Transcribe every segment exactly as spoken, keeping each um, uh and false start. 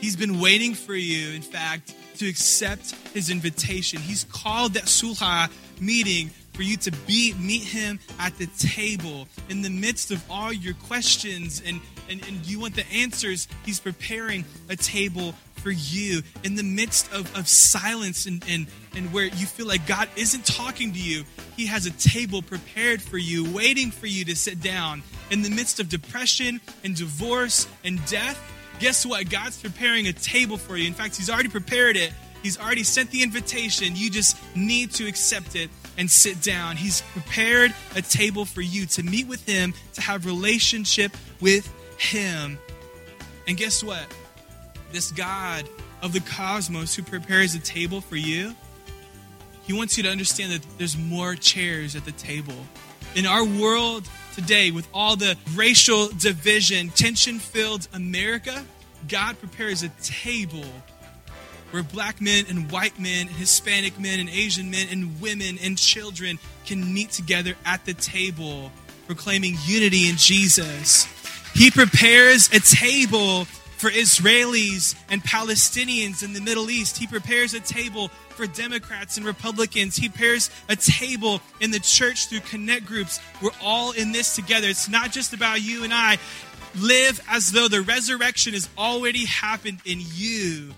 He's been waiting for you, in fact, to accept his invitation. He's called that Sulha meeting for you to be meet him at the table. In the midst of all your questions and, and, and you want the answers, he's preparing a table for you. In the midst of, of silence and, and, and where you feel like God isn't talking to you, he has a table prepared for you, waiting for you to sit down. In the midst of depression and divorce and death, guess what? God's preparing a table for you. In fact, he's already prepared it. He's already sent the invitation. You just need to accept it and sit down. He's prepared a table for you to meet with him, to have relationship with him. And guess what? This God of the cosmos who prepares a table for you, he wants you to understand that there's more chairs at the table. In our world today, with all the racial division, tension-filled America, God prepares a table where black men and white men, and Hispanic men and Asian men and women and children can meet together at the table, proclaiming unity in Jesus. He prepares a table for Israelis and Palestinians in the Middle East. He prepares a table for Democrats and Republicans. He prepares a table in the church through connect groups. We're all in this together. It's not just about you and I. Live as though the resurrection has already happened in you.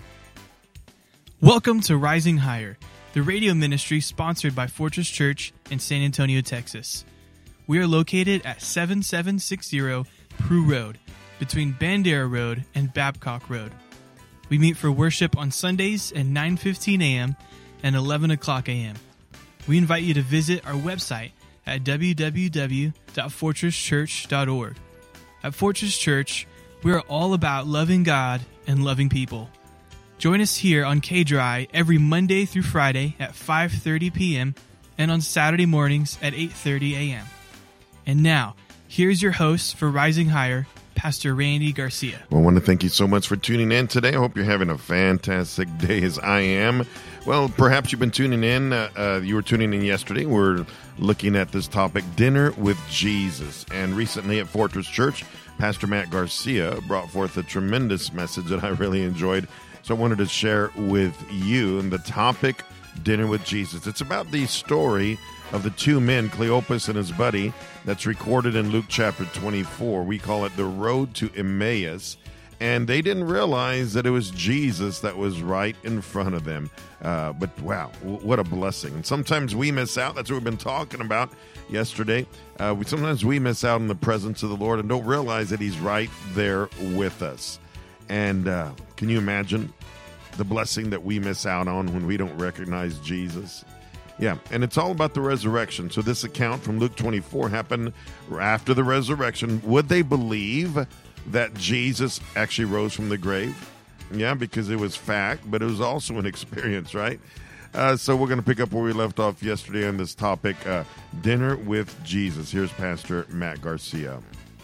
Welcome to Rising Higher, the radio ministry sponsored by Fortress Church in San Antonio, Texas. We are located at seven seven six zero Prue Road, between Bandera Road and Babcock Road. We meet for worship on Sundays at nine fifteen a.m. and eleven o'clock a.m. We invite you to visit our website at w w w dot fortress church dot org. At Fortress Church, we are all about loving God and loving people. Join us here on K-Dry every Monday through Friday at five thirty p.m. and on Saturday mornings at eight thirty a.m. And now, here's your host for Rising Higher, Pastor Randy Garcia. Well, I want to thank you so much for tuning in today. I hope you're having a fantastic day as I am. Well, perhaps you've been tuning in. Uh, uh, you were tuning in yesterday. We're looking at this topic, Dinner with Jesus. And recently at Fortress Church, Pastor Matt Garcia brought forth a tremendous message that I really enjoyed. So I wanted to share with you and the topic, Dinner with Jesus. It's about the story of the two men, Cleopas and his buddy, that's recorded in Luke chapter twenty-four. We call it the road to Emmaus. And they didn't realize that it was Jesus that was right in front of them. Uh, but wow, w- what a blessing. And sometimes we miss out. That's what we've been talking about yesterday. Uh, we Sometimes we miss out in the presence of the Lord and don't realize that he's right there with us. And uh, can you imagine the blessing that we miss out on when we don't recognize Jesus? Yeah, and it's all about the resurrection. So this account from Luke twenty-four happened after the resurrection. Would they believe that Jesus actually rose from the grave? Yeah, because it was fact, but it was also an experience, right? Uh, so we're going to pick up where we left off yesterday on this topic, uh, Dinner with Jesus. Here's Pastor Matt Garcia.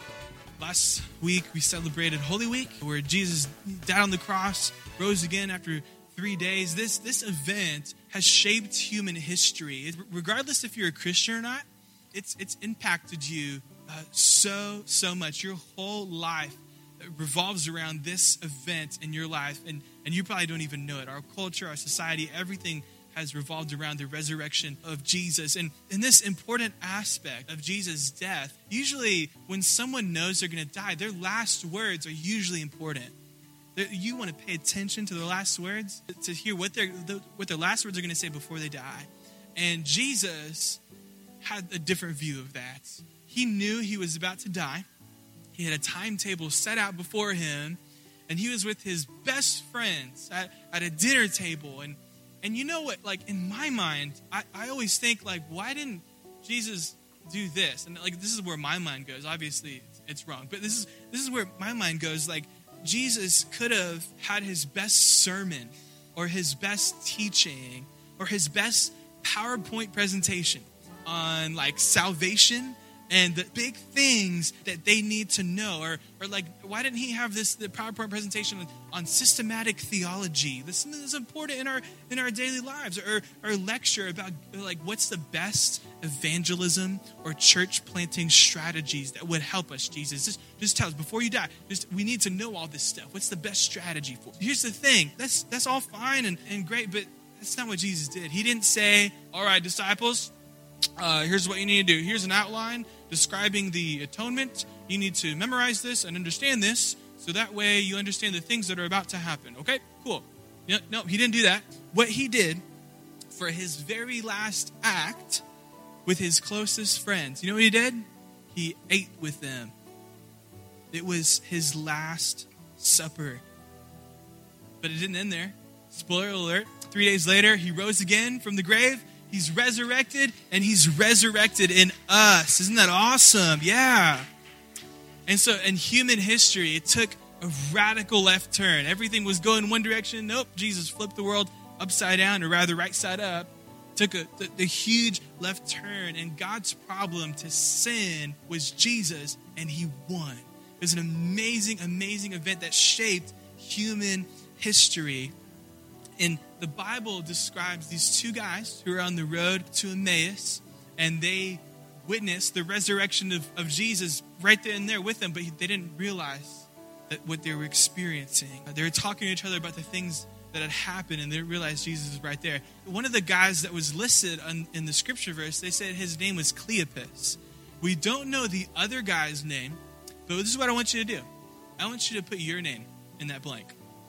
Last week, we celebrated Holy Week, where Jesus died on the cross, rose again after three days. This this event has shaped human history. It, regardless if you're a Christian or not, it's it's impacted you uh, so, so much. Your whole life revolves around this event in your life, and, and you probably don't even know it. Our culture, our society, everything has revolved around the resurrection of Jesus. And in this important aspect of Jesus' death, usually when someone knows they're going to die, their last words are usually important. You want to pay attention to the last words, to hear what their what their last words are going to say before they die. And Jesus had a different view of that. He knew he was about to die. He had a timetable set out before him, and he was with his best friends at, at a dinner table. And and you know what? Like, in my mind, I, I always think, like, why didn't Jesus do this? And like, this is where my mind goes. Obviously, it's, it's wrong, but this is this is where my mind goes. Like, Jesus could have had his best sermon or his best teaching or his best PowerPoint presentation on like salvation and the big things that they need to know. Or, or like, why didn't he have this the PowerPoint presentation on, on systematic theology? This is something that's important in our in our daily lives. Or, or lecture about like what's the best evangelism or church planting strategies that would help us, Jesus. Just, just tell us before you die. Just we need to know all this stuff. What's the best strategy for? Here's the thing. That's that's all fine and, and great, but that's not what Jesus did. He didn't say, all right, disciples, uh, here's what you need to do. Here's an outline describing the atonement. You need to memorize this and understand this, so that way you understand the things that are about to happen. Okay, cool. No, no, he didn't do that. What he did for his very last act with his closest friends, you know what he did? He ate with them. It was his last supper. But it didn't end there. Spoiler alert. Three days later, he rose again from the grave. He's resurrected, and he's resurrected in us. Isn't that awesome? Yeah. And so in human history, it took a radical left turn. Everything was going one direction. Nope, Jesus flipped the world upside down, or rather right side up. Took a the, the huge left turn, and God's problem to sin was Jesus, and he won. It was an amazing, amazing event that shaped human history. And the Bible describes these two guys who are on the road to Emmaus, and they witnessed the resurrection of, of Jesus right there and there with them, but they didn't realize that what they were experiencing. They were talking to each other about the things that had happened, and they didn't realize Jesus was right there. One of the guys that was listed on, in the scripture verse, they said his name was Cleopas. We don't know the other guy's name, but this is what I want you to do. I want you to put your name in that blank.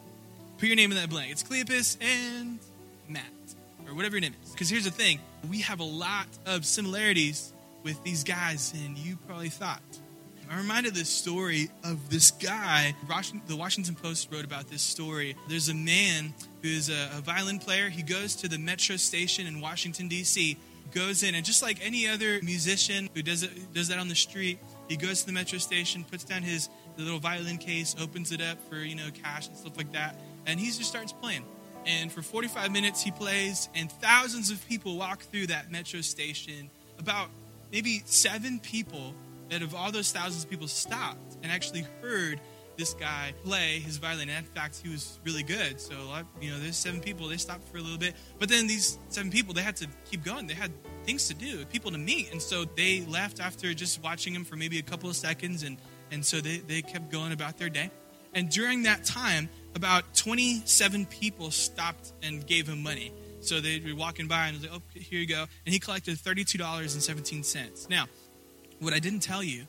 Put your name in that blank. It's Cleopas and Matt, or whatever your name is. Because here's the thing. We have a lot of similarities with these guys than you probably thought. I'm reminded of this story of this guy. The Washington Post wrote about this story. There's a man who is a, a violin player. He goes to the metro station in Washington, D C, goes in, and just like any other musician who does it, does that on the street, he goes to the metro station, puts down his the little violin case, opens it up for, you know, cash and stuff like that, and he just starts playing. And for forty-five minutes he plays, and thousands of people walk through that metro station. About maybe seven people out of all those thousands of people stopped and actually heard this guy play his violin. And in fact, he was really good. So, you know, there's seven people. They stopped for a little bit. But then these seven people, they had to keep going. They had things to do, people to meet. And so they left after just watching him for maybe a couple of seconds. And, and so they, they kept going about their day. And during that time, about twenty-seven people stopped and gave him money. So they'd be walking by and was like, oh, here you go. And he collected thirty-two dollars and seventeen cents. Now, what I didn't tell you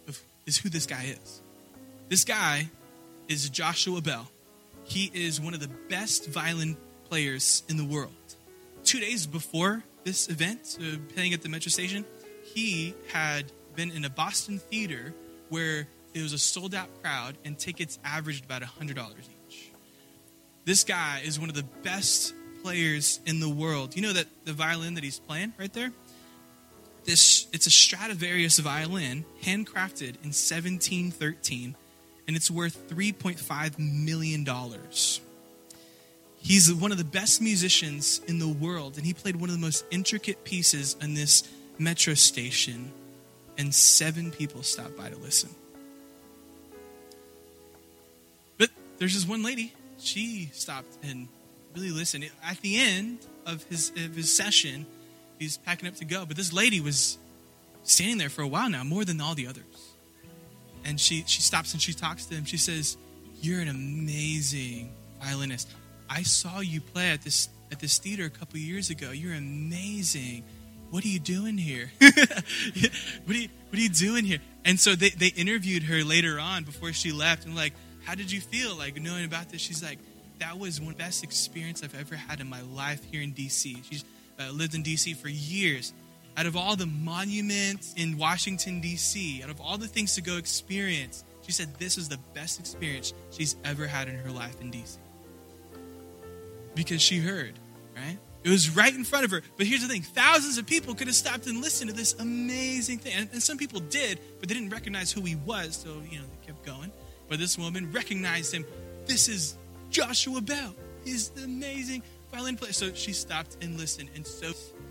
is who this guy is. This guy is Joshua Bell. He is one of the best violin players in the world. Two days before this event, uh, playing at the metro station, he had been in a Boston theater where it was a sold-out crowd and tickets averaged about one hundred dollars each. This guy is one of the best players in the world. You know that the violin that he's playing right there? This it's a Stradivarius violin, handcrafted in seventeen thirteen, and it's worth three point five million dollars. He's one of the best musicians in the world, and he played one of the most intricate pieces on this metro station, and seven people stopped by to listen. But there's this one lady. She stopped and really listened. At the end of his of his session, he's packing up to go. But this lady was standing there for a while now, more than all the others. And she, she stops and she talks to him. She says, "You're an amazing violinist. I saw you play at this at this theater a couple years ago. You're amazing. What are you doing here? what, are you, what are you doing here?" And so they, they interviewed her later on before she left. And like, "How did you feel like knowing about this?" She's like, "That was one of the best experience I've ever had in my life here in D C" She's uh, lived in D C for years. Out of all the monuments in Washington, D C, out of all the things to go experience, she said this is the best experience she's ever had in her life in D C Because she heard, right? It was right in front of her. But here's the thing. Thousands of people could have stopped and listened to this amazing thing. And, and some people did, but they didn't recognize who he was. So, you know, they kept going. But this woman recognized him. This is Joshua Bell. He's the amazing violin player. So she stopped and listened. And so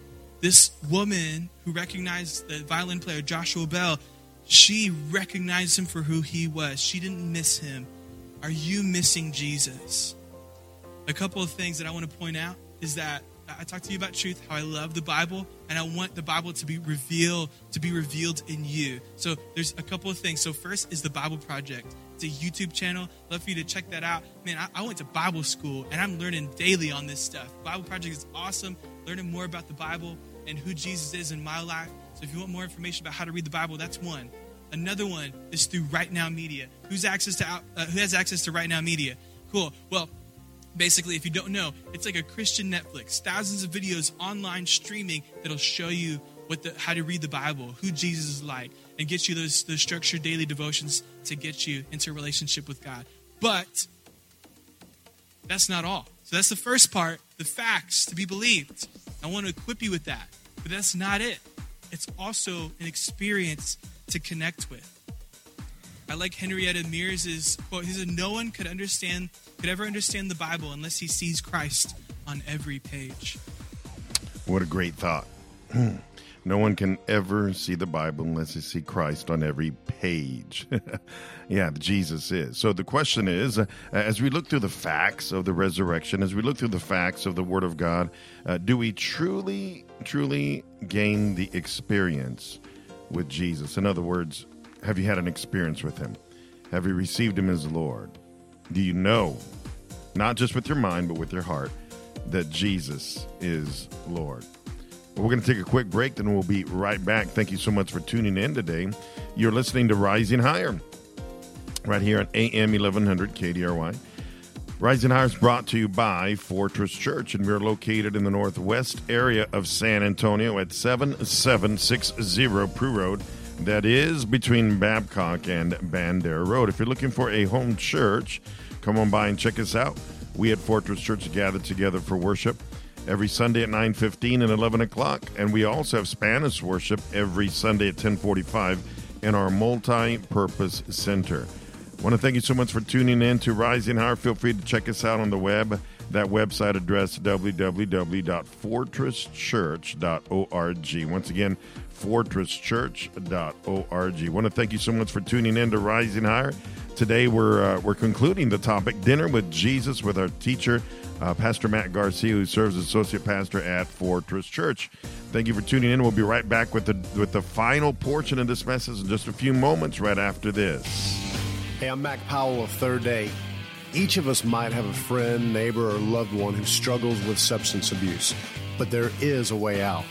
this woman who recognized the violin player Joshua Bell, she recognized him for who he was. She didn't miss him. Are you missing Jesus? A couple of things that I want to point out is that I talked to you about truth, how I love the Bible, and I want the Bible to be revealed, to be revealed in you. So there's a couple of things. So first is the Bible Project. It's a YouTube channel. Love for you to check that out. Man, I, I went to Bible school, and I'm learning daily on this stuff. Bible Project is awesome, learning more about the Bible and who Jesus is in my life. So if you want more information about how to read the Bible, that's one. Another one is through Right Now Media. Who's access to uh, who has access to Right Now Media? Cool. Well, basically, if you don't know, it's like a Christian Netflix. Thousands of videos online streaming that'll show you what the how to read the Bible, who Jesus is like, and get you those, those structured daily devotions to get you into a relationship with God. But that's not all. So that's the first part, the facts to be believed. I want to equip you with that. But that's not it. It's also an experience to connect with. I like Henrietta Mears' quote. He said, no one could understand, could ever understand the Bible unless he sees Christ on every page. What a great thought. No one can ever see the Bible unless they see Christ on every page. Yeah, Jesus is. So the question is, uh, as we look through the facts of the resurrection, as we look through the facts of the Word of God, uh, do we truly, truly gain the experience with Jesus? In other words, have you had an experience with him? Have you received him as Lord? Do you know, not just with your mind, but with your heart, that Jesus is Lord? Well, we're going to take a quick break, then we'll be right back. Thank you so much for tuning in today. You're listening to Rising Higher, right here on A M eleven hundred K D R Y. Rising Higher is brought to you by Fortress Church, and we're located in the northwest area of San Antonio at seven seven six zero Prue Road. That is between Babcock and Bandera Road. If you're looking for a home church, come on by and check us out. We at Fortress Church gather together for worship every Sunday at nine fifteen and eleven o'clock, and we also have Spanish worship every Sunday at ten forty-five in our multi-purpose center. I want to thank you so much for tuning in to Rising Higher. Feel free to check us out on the web. That website address, w w w dot fortress church dot org. Once again, fortress church dot org. I want to thank you so much for tuning in to Rising Higher. Today we're uh, we're concluding the topic, Dinner with Jesus, with our teacher, uh, Pastor Matt Garcia, who serves as associate pastor at Fortress Church. Thank you for tuning in. We'll be right back with the with the final portion of this message in just a few moments right after this. Hey, I'm Mac Powell of Third Day. Each of us might have a friend, neighbor, or loved one who struggles with substance abuse, but there is a way out.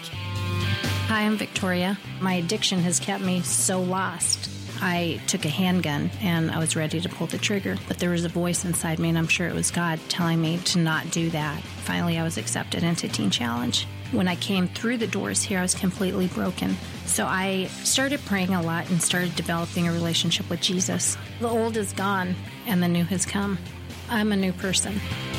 Hi, I'm Victoria. My addiction has kept me so lost. I took a handgun and I was ready to pull the trigger, but there was a voice inside me, and I'm sure it was God telling me to not do that. Finally, I was accepted into Teen Challenge. When I came through the doors here, I was completely broken. So I started praying a lot and started developing a relationship with Jesus. The old is gone and the new has come. I'm a new person.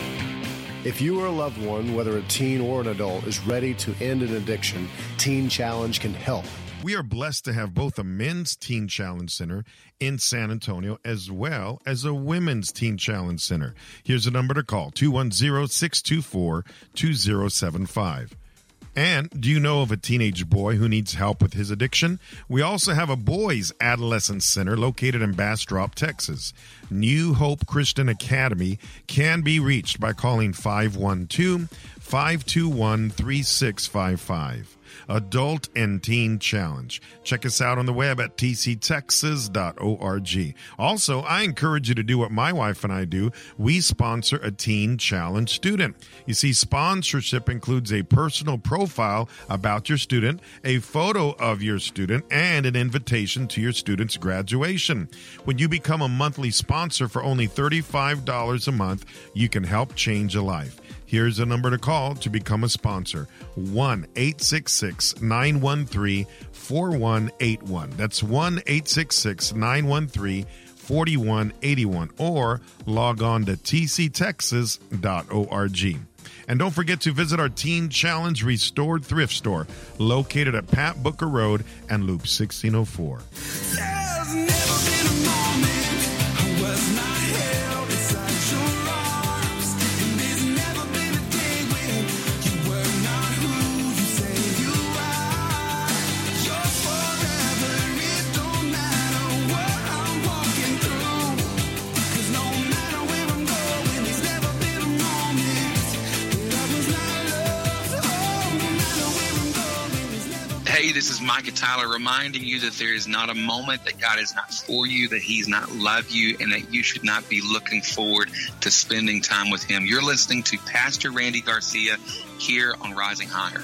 If you or a loved one, whether a teen or an adult, is ready to end an addiction, Teen Challenge can help. We are blessed to have both a men's Teen Challenge Center in San Antonio as well as a women's Teen Challenge Center. Here's a number to call, two one zero, six two four, two zero seven five. And do you know of a teenage boy who needs help with his addiction? We also have a boys' adolescence center located in Bastrop, Texas. New Hope Christian Academy can be reached by calling five one two, five two one, three six five five. Adult and Teen Challenge. Check us out on the web at t c texas dot org. Also, I encourage you to do what my wife and I do. We sponsor a Teen Challenge student. You see, sponsorship includes a personal profile about your student, a photo of your student, and an invitation to your student's graduation. When you become a monthly sponsor for only thirty-five dollars a month, you can help change a life. Here's a number to call to become a sponsor, one eight six six, nine one three, four one eight one. That's one eight six six, nine one three, four one eight one, or log on to t c texas dot org. And don't forget to visit our Teen Challenge Restored Thrift Store, located at Pat Booker Road and Loop sixteen oh four. There's never been a moment I was not held inside your arms, and there's never been a day when you were not who you say you This is Micah Tyler reminding you that there is not a moment that God is not for you, that he's not love you, and that you should not be looking forward to spending time with him. You're listening to Pastor Randy Garcia here on Rising Higher.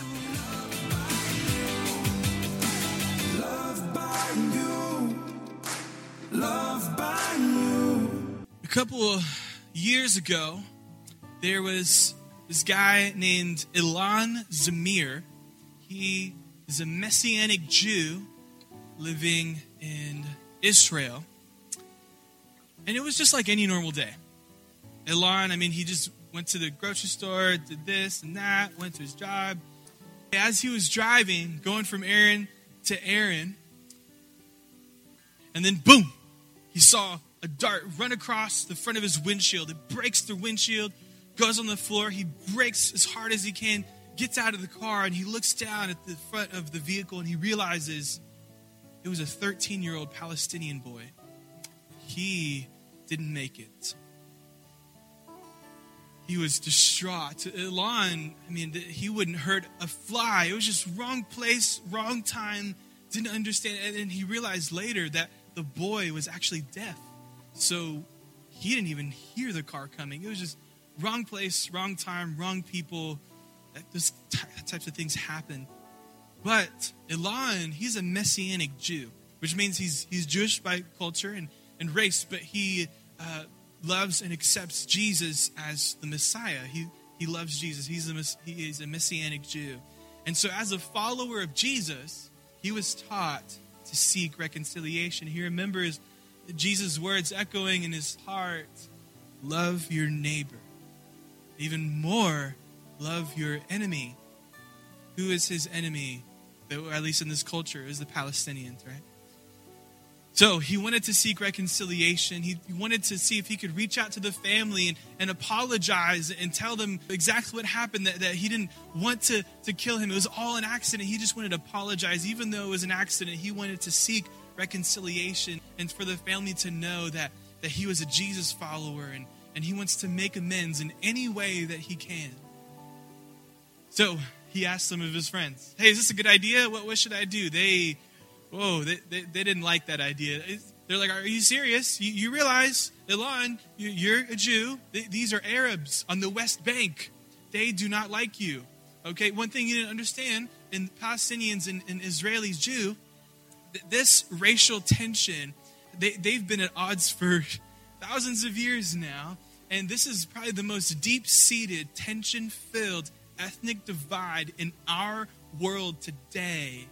Loved by you, loved by you. A couple of years ago, there was this guy named Ilan Zamir. He is a Messianic Jew living in Israel. And it was just like any normal day. Ilan, I mean, he just went to the grocery store, did this and that, went to his job. As he was driving, going from errand to errand, and then boom, he saw a dart run across the front of his windshield. It breaks the windshield, goes on the floor. He brakes as hard as he can, gets out of the car, and he looks down at the front of the vehicle, and he realizes it was a thirteen-year-old Palestinian boy. He didn't make it. He was distraught. Ilan, I mean, he wouldn't hurt a fly. It was just wrong place, wrong time, didn't understand. And then he realized later that the boy was actually deaf. So he didn't even hear the car coming. It was just wrong place, wrong time, wrong people. Those types of things happen. But Ilan, he's a Messianic Jew, which means he's he's Jewish by culture and, and race, but he uh, loves and accepts Jesus as the Messiah. He he loves Jesus. He's a he is a Messianic Jew, and so as a follower of Jesus, he was taught to seek reconciliation. He remembers Jesus' words echoing in his heart: "Love your neighbor, even more, love your enemy." Who is his enemy? Or at least in this culture, is the Palestinians, right? So he wanted to seek reconciliation. He, he wanted to see if he could reach out to the family and, and apologize and tell them exactly what happened, that, that he didn't want to, to kill him. It was all an accident. He just wanted to apologize. Even though it was an accident, he wanted to seek reconciliation and for the family to know that, that he was a Jesus follower, and, and he wants to make amends in any way that he can. So he asked some of his friends, "Hey, is this a good idea? What, what should I do?" They, whoa, they, they, they didn't like that idea. They're like, "Are you serious? You, you realize, Ilan, you, you're a Jew. These are Arabs on the West Bank. They do not like you." Okay, one thing you didn't understand, in Palestinians and, and Israelis, Jew, this racial tension, they, they've been at odds for thousands of years now. And this is probably the most deep-seated, tension-filled ethnic divide in our world today.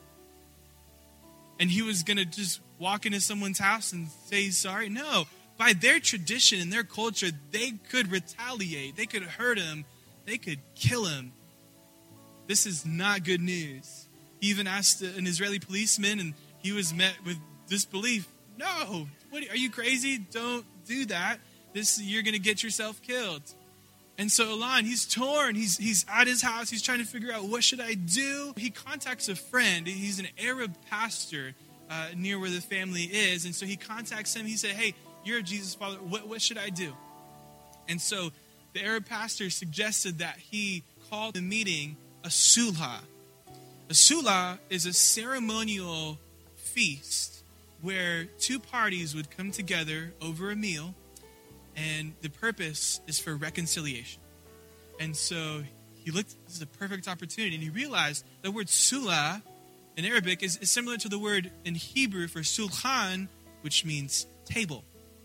And he was going to just walk into someone's house and say he's sorry? No. By their tradition and their culture, they could retaliate. They could hurt him. They could kill him. This is not good news. He even asked an Israeli policeman, and he was met with disbelief. No, what, are you crazy? Don't do that. This, you're going to get yourself killed. And so Ilan, he's torn. He's he's at his house. He's trying to figure out, what should I do? He contacts a friend. He's an Arab pastor uh, near where the family is. And so he contacts him. He said, "Hey, you're a Jesus follower. What, what should I do?" And so the Arab pastor suggested that he call the meeting a sulha. A sulha is a ceremonial feast where two parties would come together over a meal, and the purpose is for reconciliation. And so he looked, this is a perfect opportunity, and he realized the word sulah in Arabic is, is similar to the word in Hebrew for sulhan, which means table.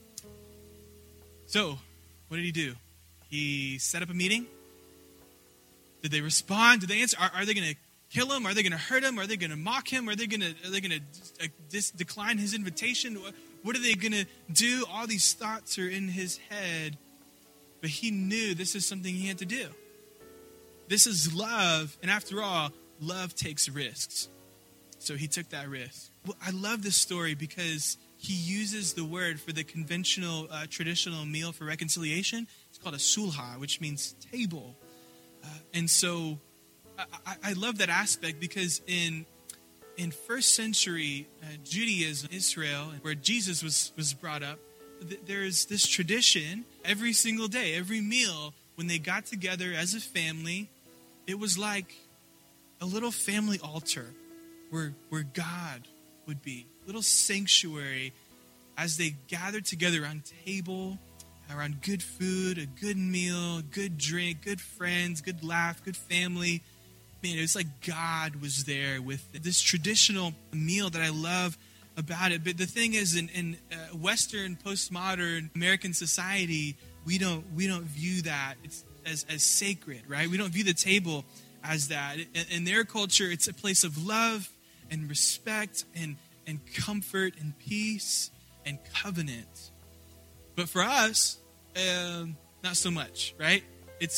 So what did he do? He set up a meeting. Did they respond? Did they answer? Are, are they going to kill him? Are they going to hurt him? Are they going to mock him? Are they going to are they going to uh, dis- decline his invitation? What, what are they going to do? All these thoughts are in his head. But he knew this is something he had to do. This is love. And after all, love takes risks. So he took that risk. Well, I love this story because he uses the word for the conventional, uh, traditional meal for reconciliation. It's called a sulha, which means table. Uh, and so I, I love that aspect because in in first century uh, Judaism, Israel, where Jesus was, was brought up, th- there's this tradition every single day, every meal, when they got together as a family, it was like a little family altar where, where God would be. Little sanctuary as they gathered together around table, around good food, a good meal, good drink, good friends, good laugh, good family. Man, it was like God was there with this traditional meal that I love about it. But the thing is, in, in uh, Western, postmodern American society, we don't we don't view that it's as, as sacred, right? We don't view the table as that. In, in their culture, it's a place of love and respect and, and comfort and peace and covenant. But for us, um, not so much, right? It's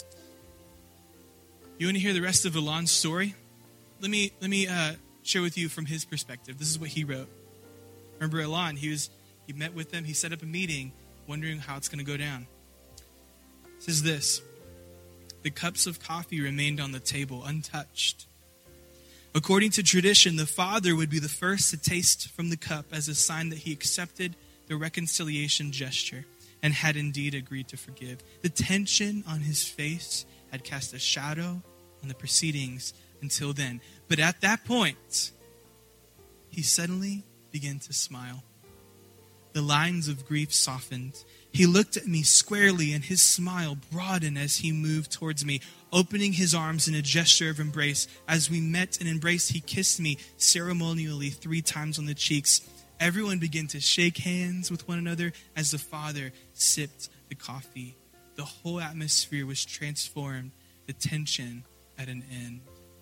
you want to hear the rest of Alon's story? Let me let me uh, share with you from his perspective. This is what he wrote. Remember Alon? He was he met with them. He set up a meeting, wondering how it's going to go down. It says this: the cups of coffee remained on the table, untouched. According to tradition, the father would be the first to taste from the cup as a sign that he accepted the reconciliation gesture and had indeed agreed to forgive. The tension on his face had cast a shadow on the proceedings until then. But at that point, he suddenly began to smile. The lines of grief softened. He looked at me squarely, and his smile broadened as he moved towards me, opening his arms in a gesture of embrace. As we met and embraced, he kissed me ceremonially three times on the cheeks. Everyone began to shake hands with one another as the father sipped the coffee. The whole atmosphere was transformed, the tension at an end.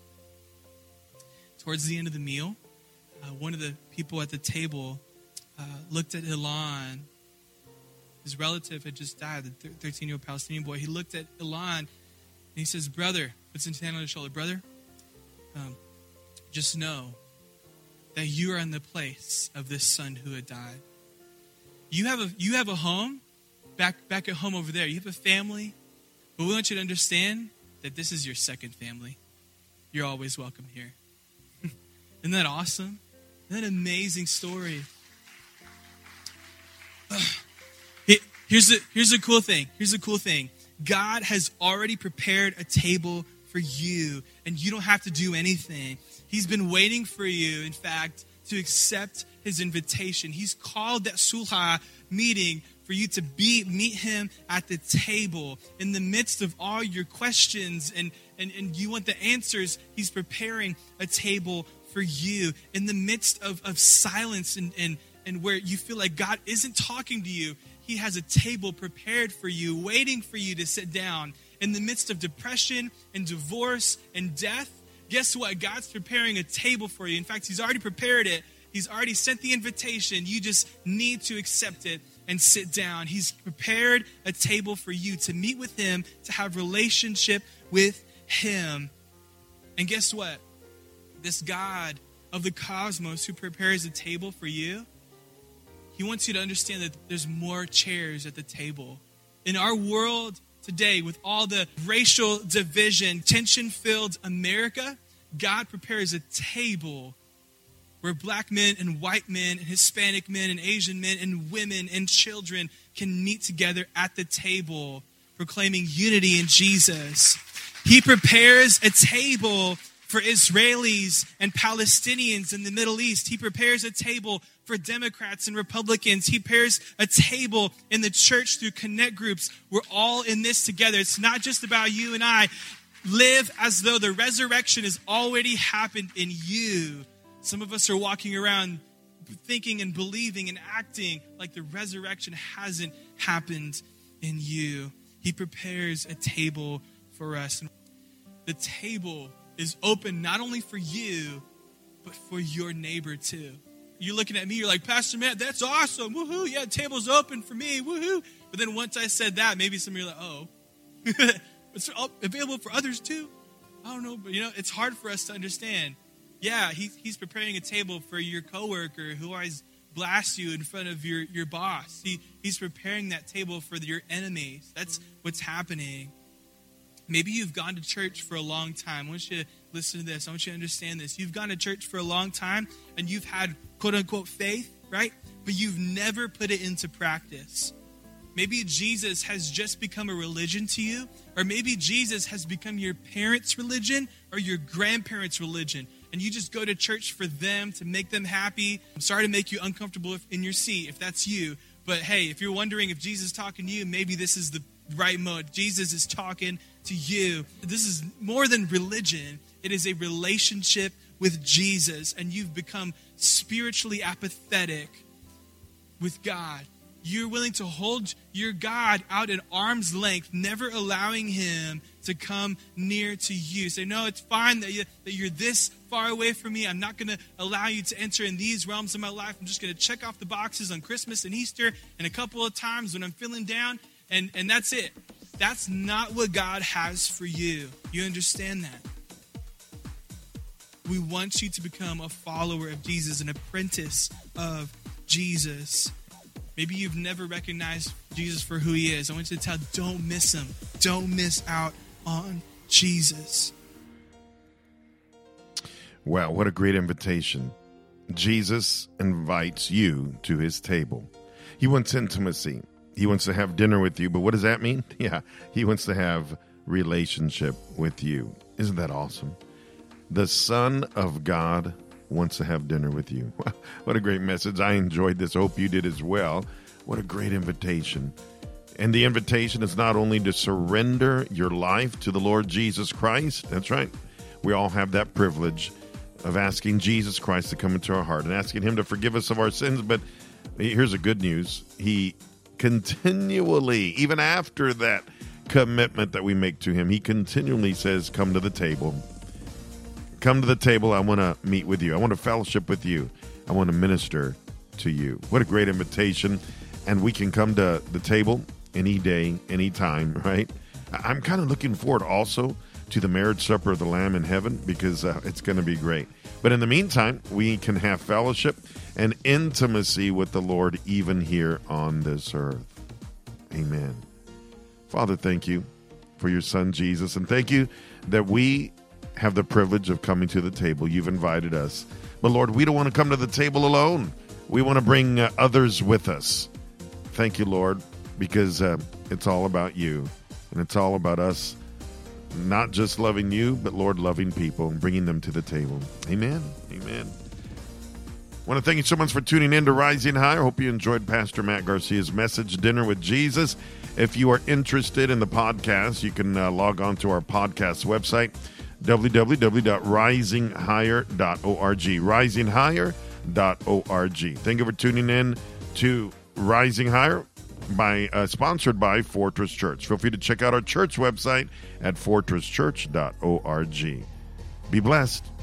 Towards the end of the meal, uh, one of the people at the table uh, looked at Ilan. His relative had just died, the thirteen-year-old Palestinian boy. He looked at Ilan and he says, brother, puts his hand on his shoulder, brother, um, just know that you are in the place of this son who had died. You have a you have a home back back at home over there. You have a family, but we want you to understand that this is your second family. You're always welcome here. Isn't that awesome? Isn't that an amazing story? Uh, here's the here's the cool thing. Here's the cool thing. God has already prepared a table for you, and you don't have to do anything. He's been waiting for you, in fact, to accept his invitation. He's called that Sulha meeting for you to be meet him at the table in the midst of all your questions and, and, and you want the answers. He's preparing a table for you in the midst of, of silence and, and, and where you feel like God isn't talking to you. He has a table prepared for you, waiting for you to sit down. In the midst of depression and divorce and death, guess what? God's preparing a table for you. In fact, he's already prepared it. He's already sent the invitation. You just need to accept it and sit down. He's prepared a table for you to meet with him, to have relationship with him. And guess what? This God of the cosmos who prepares a table for you, he wants you to understand that there's more chairs at the table. In our world today, with all the racial division, tension-filled America, God prepares a table where black men and white men and Hispanic men and Asian men and women and children can meet together at the table, proclaiming unity in Jesus. He prepares a table for Israelis and Palestinians in the Middle East. He prepares a table for Democrats and Republicans. He prepares a table in the church through connect groups. We're all in this together. It's not just about you and I. Live as though the resurrection has already happened in you. Some of us are walking around thinking and believing and acting like the resurrection hasn't happened in you. He prepares a table for us. The table is open not only for you, but for your neighbor too. You're looking at me, you're like, Pastor Matt, that's awesome. Woohoo, yeah, the table's open for me. Woohoo. But then once I said that, maybe some of you are like, oh, it's available for others too. I don't know, but you know, it's hard for us to understand. Yeah, he, he's preparing a table for your coworker who always blasts you in front of your, your boss. He, he's preparing that table for your enemies. That's what's happening. Maybe you've gone to church for a long time. I want you to listen to this. I want you to understand this. You've gone to church for a long time and you've had quote unquote faith, right? But you've never put it into practice. Maybe Jesus has just become a religion to you, or maybe Jesus has become your parents' religion or your grandparents' religion. and you just go to church for them, to make them happy. I'm sorry to make you uncomfortable if, in your seat, if that's you. But hey, if you're wondering if Jesus is talking to you, maybe this is the right mode. Jesus is talking to you. This is more than religion. It is a relationship with Jesus, and you've become spiritually apathetic with God. You're willing to hold your God out at arm's length, never allowing him to come near to you. Say, no, it's fine that, you, that you're this far away from me. I'm not going to allow you to enter in these realms of my life. I'm just going to check off the boxes on Christmas and Easter and a couple of times when I'm feeling down, and, and that's it. That's not what God has for you. You understand that? We want you to become a follower of Jesus, an apprentice of Jesus. Maybe you've never recognized Jesus for who he is. I want you to tell, don't miss him. Don't miss out on Jesus. Wow, what a great invitation. Jesus invites you to his table. He wants intimacy. He wants to have dinner with you. But what does that mean? Yeah, he wants to have relationship with you. Isn't that awesome? The Son of God wants to have dinner with you. What a great message. I enjoyed this. Hope you did as well. What a great invitation. And the invitation is not only to surrender your life to the Lord Jesus Christ. That's right. We all have that privilege of asking Jesus Christ to come into our heart and asking him to forgive us of our sins. But here's the good news. He continually, even after that commitment that we make to him, he continually says, come to the table. Come to the table. I want to meet with you. I want to fellowship with you. I want to minister to you. What a great invitation. And we can come to the table any day, any time, right? I'm kind of looking forward also to the marriage supper of the Lamb in heaven, because uh, it's going to be great. But in the meantime, we can have fellowship and intimacy with the Lord even here on this earth. Amen. Father, thank you for your son, Jesus. And thank you that we have the privilege of coming to the table. You've invited us. But Lord, we don't want to come to the table alone. We want to bring uh, others with us. Thank you, Lord, because uh, it's all about you. And it's all about us not just loving you, but Lord, loving people and bringing them to the table. Amen. Amen. I want to thank you so much for tuning in to Rising Higher. I hope you enjoyed Pastor Matt Garcia's message, Dinner with Jesus. If you are interested in the podcast, you can uh, log on to our podcast website, w w w dot rising higher dot org. rising higher dot org. Thank you for tuning in to Rising Higher, by uh, sponsored by Fortress Church. Feel free to check out our church website at fortress church dot org. Be blessed.